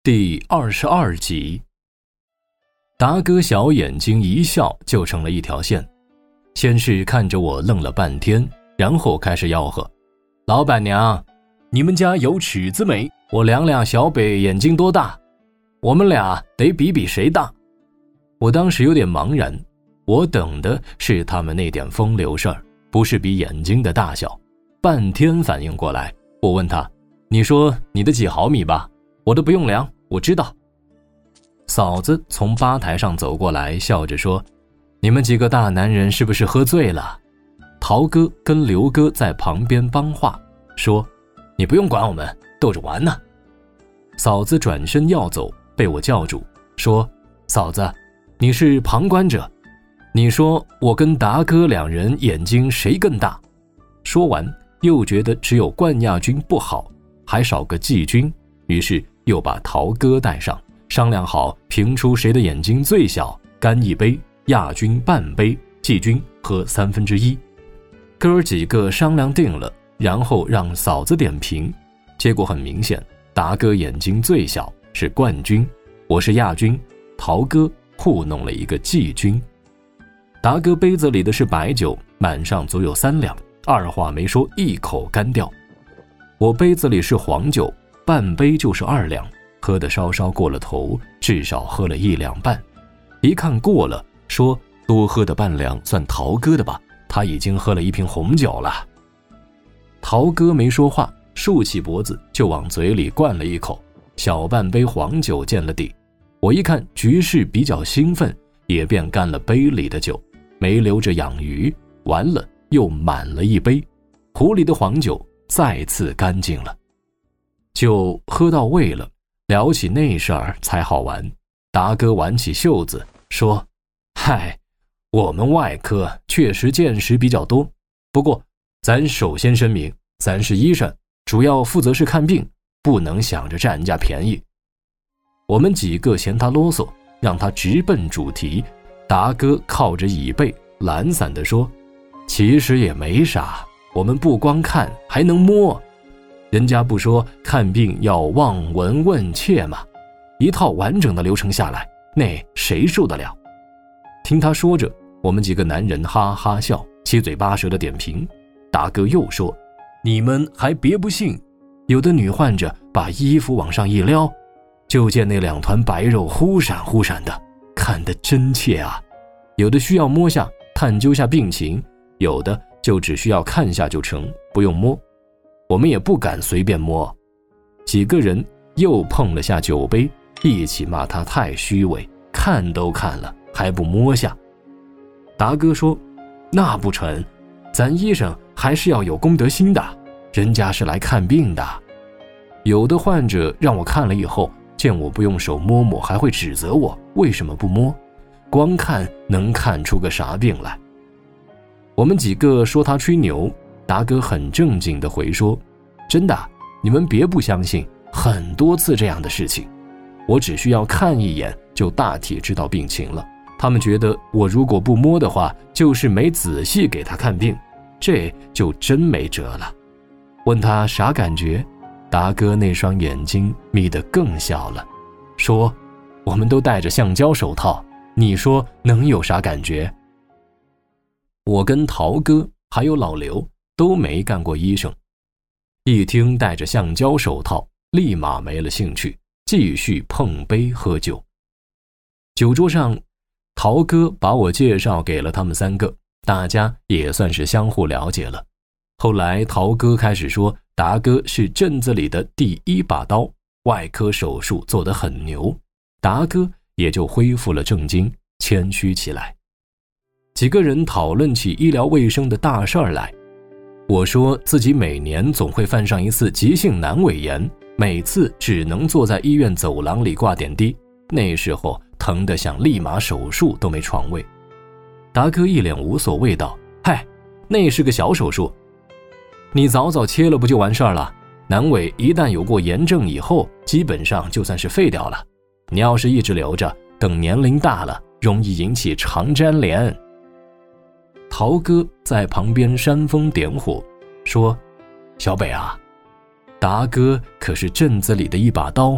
第22集。达哥小眼睛一笑就成了一条线，先是看着我愣了半天，然后开始吆喝：老板娘，你们家有尺子没？我量量小北眼睛多大，我们俩得比比谁大。我当时有点茫然，我等的是他们那点风流事儿，不是比眼睛的大小。半天反应过来，我问他：你说你的几毫米吧？我都不用量，我知道。嫂子从吧台上走过来，笑着说：你们几个大男人是不是喝醉了？陶哥跟刘哥在旁边帮话，说：你不用管我们，逗着玩呢。嫂子转身要走，被我叫住，说：嫂子，你是旁观者，你说我跟达哥两人眼睛谁更大？说完又觉得只有冠亚军不好，还少个季军，于是又把陶哥带上，商量好评出谁的眼睛最小，干一杯，亚军半杯，季军喝1/3。哥儿几个商量定了，然后让嫂子点评。结果很明显，达哥眼睛最小，是冠军，我是亚军，陶哥糊弄了一个季军。达哥杯子里的是白酒，满上足有3两，二话没说一口干掉。我杯子里是黄酒，半杯就是2两，喝得稍稍过了头，至少喝了1两半。一看过了，说多喝的半两算陶哥的吧，他已经喝了1瓶红酒了。陶哥没说话，竖起脖子就往嘴里灌了一口，小半杯黄酒见了底。我一看局势比较兴奋，也便干了杯里的酒，没留着养鱼，完了又满了一杯，壶里的黄酒再次干净了。酒喝到位了，聊起那事儿才好玩。达哥挽起袖子说：嗨，我们外科确实见识比较多，不过咱首先声明，咱是医生，主要负责是看病，不能想着占人家便宜。我们几个嫌他啰嗦，让他直奔主题。达哥靠着椅背懒散地说：其实也没啥，我们不光看还能摸，人家不说看病要望闻问切吗？一套完整的流程下来，那谁受得了？听他说着，我们几个男人哈哈笑，七嘴八舌的点评。达哥又说：你们还别不信，有的女患者把衣服往上一撩，就见那2团白肉忽闪忽闪的，看得真切啊。有的需要摸下探究下病情，有的就只需要看下就成，不用摸。我们也不敢随便摸。几个人又碰了下酒杯，一起骂他太虚伪，看都看了还不摸下。达哥说：那不成，咱医生还是要有公德心的，人家是来看病的。有的患者让我看了以后，见我不用手摸摸，还会指责我为什么不摸，光看能看出个啥病来。我们几个说他吹牛，达哥很正经地回说：真的，你们别不相信，很多次这样的事情，我只需要看一眼就大体知道病情了。他们觉得我如果不摸的话，就是没仔细给他看病，这就真没辙了。问他啥感觉，达哥那双眼睛眯得更小了，说：我们都戴着橡胶手套，你说能有啥感觉？我跟陶哥还有老刘都没干过医生，一听戴着橡胶手套，立马没了兴趣，继续碰杯喝酒。酒桌上，陶哥把我介绍给了他们3个，大家也算是相互了解了。后来陶哥开始说达哥是镇子里的第1把刀，外科手术做得很牛，达哥也就恢复了正经，谦虚起来。几个人讨论起医疗卫生的大事儿来。我说自己每年总会犯上一次急性阑尾炎，每次只能坐在医院走廊里挂点滴，那时候疼得想立马手术都没床位。达哥一脸无所谓道：嗨，那是个小手术，你早早切了不就完事儿了？阑尾一旦有过炎症以后，基本上就算是废掉了，你要是一直留着，等年龄大了容易引起肠粘连。陶哥在旁边煽风点火，说：小北啊，达哥可是镇子里的1把刀，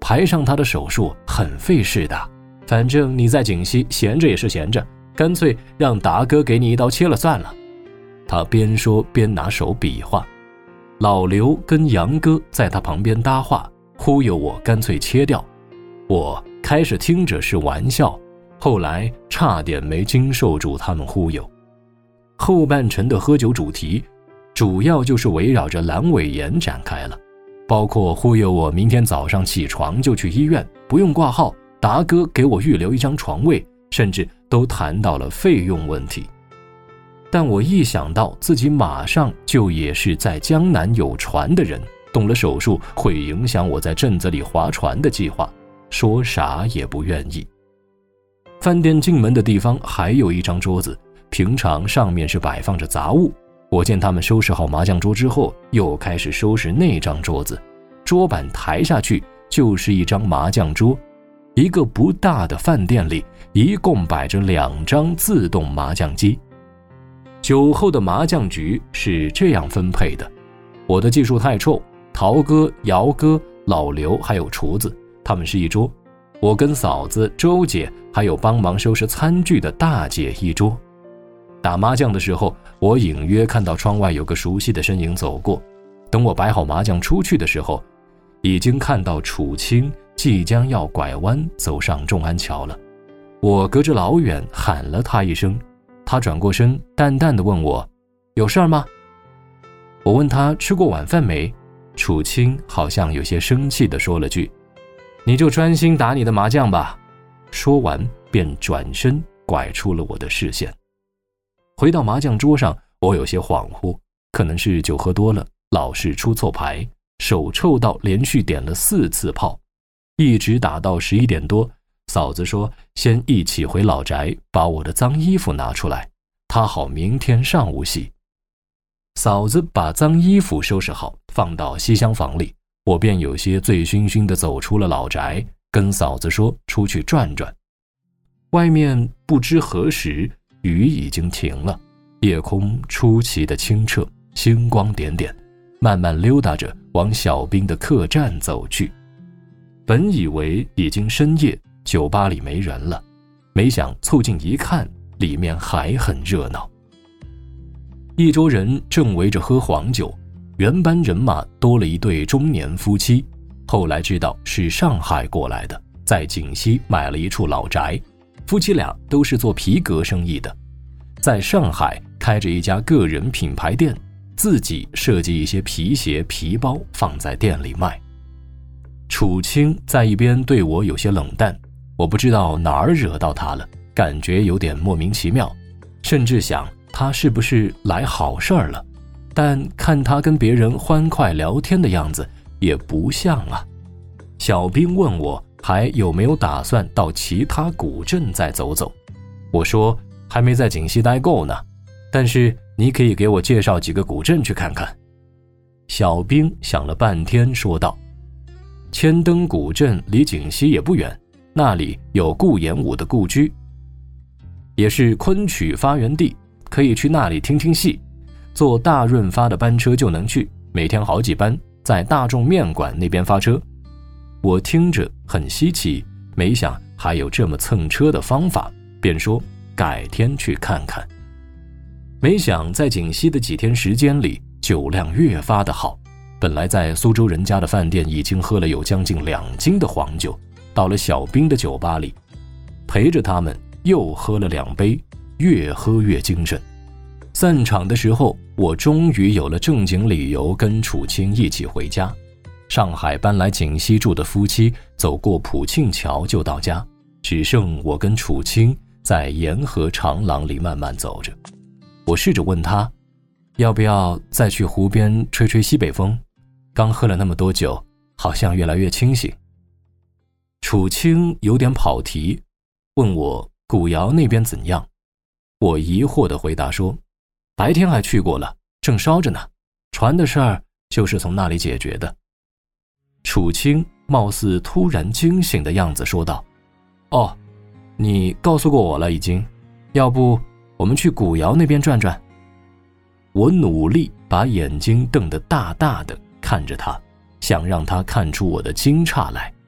排上他的手术很费事的，反正你在锦西闲着也是闲着，干脆让达哥给你一刀切了算了。他边说边拿手比划，老刘跟杨哥在他旁边搭话，忽悠我干脆切掉。我开始听着是玩笑，后来差点没经受住他们忽悠。后半程的喝酒主题主要就是围绕着阑尾炎展开了，包括忽悠我明天早上起床就去医院，不用挂号，达哥给我预留一张床位，甚至都谈到了费用问题。但我一想到自己马上就也是在江南有船的人，动了手术会影响我在镇子里划船的计划，说啥也不愿意。饭店进门的地方还有一张桌子，平常上面是摆放着杂物，我见他们收拾好麻将桌之后，又开始收拾那张桌子，桌板抬下去就是一张麻将桌。一个不大的饭店里一共摆着2张自动麻将机。酒后的麻将局是这样分配的，我的技术太臭，陶哥、姚哥、老刘还有厨子，他们是一桌，我跟嫂子、周姐还有帮忙收拾餐具的大姐一桌。打麻将的时候，我隐约看到窗外有个熟悉的身影走过，等我摆好麻将出去的时候，已经看到楚清即将要拐弯走上众安桥了。我隔着老远喊了他一声，他转过身淡淡地问我有事吗？我问他吃过晚饭没，楚清好像有些生气地说了句你就专心打你的麻将吧，说完便转身拐出了我的视线。回到麻将桌上，我有些恍惚，可能是酒喝多了，老是出错牌，手臭到连续点了4次炮，一直打到11点多。嫂子说先一起回老宅，把我的脏衣服拿出来，她好明天上午洗。嫂子把脏衣服收拾好放到西厢房里，我便有些醉醺醺地走出了老宅，跟嫂子说出去转转。外面不知何时雨已经停了，夜空出奇的清澈，星光点点，慢慢溜达着往小兵的客栈走去。本以为已经深夜，酒吧里没人了，没想凑近一看，里面还很热闹。一桌人正围着喝黄酒，原班人马多了一对中年夫妻，后来知道是上海过来的，在锦西买了一处老宅，夫妻俩都是做皮革生意的，在上海开着一家个人品牌店，自己设计一些皮鞋皮包放在店里卖。楚清在一边对我有些冷淡，我不知道哪儿惹到他了，感觉有点莫名其妙，甚至想他是不是来好事儿了，但看他跟别人欢快聊天的样子也不像啊。小兵问我还有没有打算到其他古镇再走走，我说还没在锦西待够呢，但是你可以给我介绍几个古镇去看看。小兵想了半天说道，千灯古镇离锦西也不远，那里有顾炎武的故居，也是昆曲发源地，可以去那里听听戏，坐大润发的班车就能去，每天好几班，在大众面馆那边发车。我听着很稀奇，没想还有这么蹭车的方法，便说改天去看看。没想在锦西的几天时间里，酒量越发的好，本来在苏州人家的饭店已经喝了有将近2斤的黄酒，到了小兵的酒吧里，陪着他们又喝了2杯，越喝越精神。散场的时候，我终于有了正经理由跟楚清一起回家。上海搬来锦西住的夫妻走过普庆桥就到家，只剩我跟楚清在沿河长廊里慢慢走着。我试着问他要不要再去湖边吹吹西北风，刚喝了那么多酒，好像越来越清醒。楚清有点跑题，问我古窑那边怎样。我疑惑地回答说，白天还去过了，正烧着呢，船的事儿就是从那里解决的。楚清貌似突然惊醒的样子说道，哦，你告诉过我了已经，要不我们去古窑那边转转。我努力把眼睛瞪得大大的看着他，想让他看出我的惊诧来，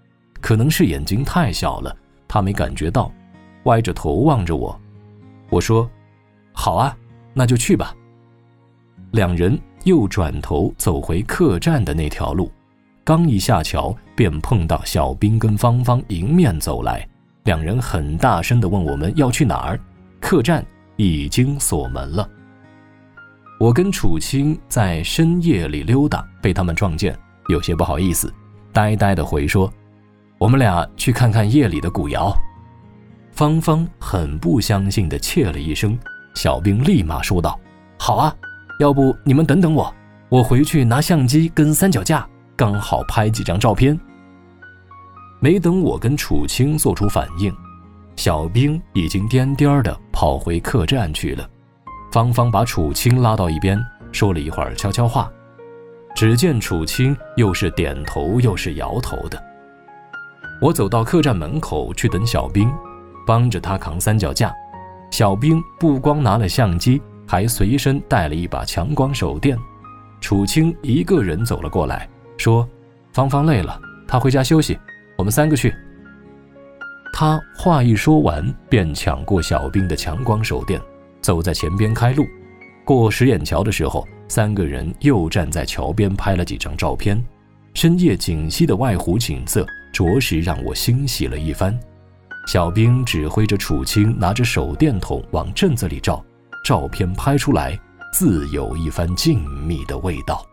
可能是眼睛太小了，他没感觉到，歪着头望着我。我说：好啊，那就去吧。两人又转头走回客栈的那条路，刚一下桥便碰到小兵跟芳芳迎面走来，两人很大声地问我们要去哪儿，客栈已经锁门了。我跟楚清在深夜里溜达，被他们撞见，有些不好意思，呆呆地回说：我们俩去看看夜里的古窑。芳芳很不相信地切了一声，小兵立马说道：好啊，要不你们等等我，我回去拿相机跟三脚架，刚好拍几张照片。没等我跟楚清做出反应，小兵已经颠颠地跑回客栈去了。芳芳把楚清拉到一边，说了一会儿悄悄话，只见楚清又是点头又是摇头的。我走到客栈门口去等小兵，帮着他扛三脚架。小兵不光拿了相机，还随身带了一把强光手电。楚清一个人走了过来，说：芳芳累了，她回家休息，我们3个去。他话一说完，便抢过小兵的强光手电，走在前边开路。过石眼桥的时候，3个人又站在桥边拍了几张照片。深夜景溪的外湖景色着实让我欣喜了一番。小兵指挥着楚清拿着手电筒往镇子里照，照片拍出来自有一番静谧的味道。